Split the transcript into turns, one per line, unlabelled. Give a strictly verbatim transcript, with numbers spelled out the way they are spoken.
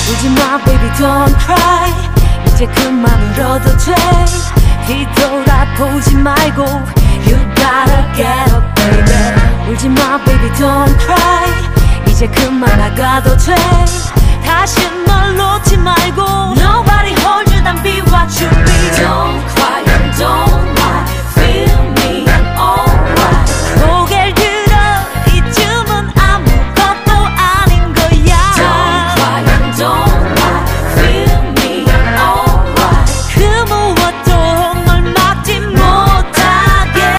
울지마 baby don't cry 이제 그만 울어도 돼 뒤돌아보지 말고 You gotta get up baby 울지마 baby don't cry 이제 그만 나가도 돼 다시 널 놓지 말고 Nobody hold you then be what you